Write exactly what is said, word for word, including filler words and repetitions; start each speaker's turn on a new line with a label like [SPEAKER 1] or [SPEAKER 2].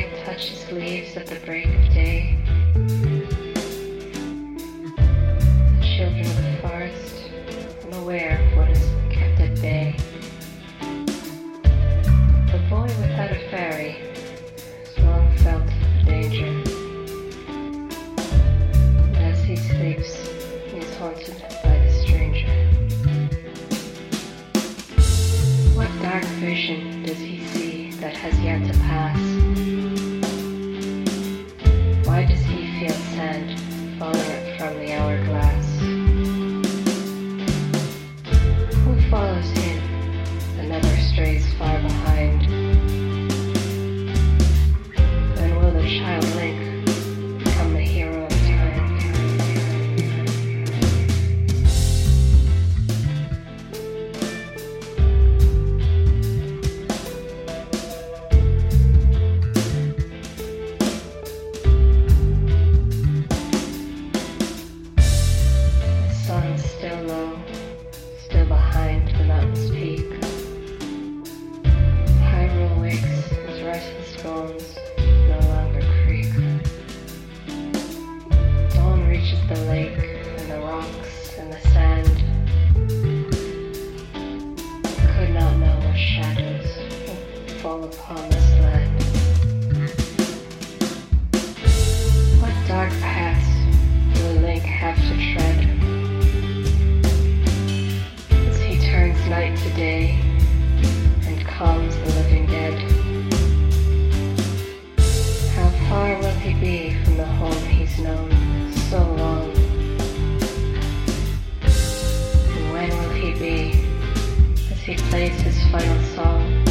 [SPEAKER 1] twilight touches leaves at the break of day. The children of the forest, unaware of what is kept at bay. The boy without a fairy has long felt the danger. And as he sleeps, he is haunted by the stranger. What dark vision does he see that has yet to pass? Why does he feel sand falling from the hourglass? Who follows him? Another strays far behind. When will the child Link become the hero of time? The sun's still low, still behind the mountain's peak. Hyrule wakes, his restless bones no longer creak. Dawn reaches the lake and the rocks and the sand. He could not know what shadows will fall upon this land. What dark paths will Link have to tread as he turns night to day and calms the living dead? How far will he be from the home he's known so long? And when will he be as he plays his final song?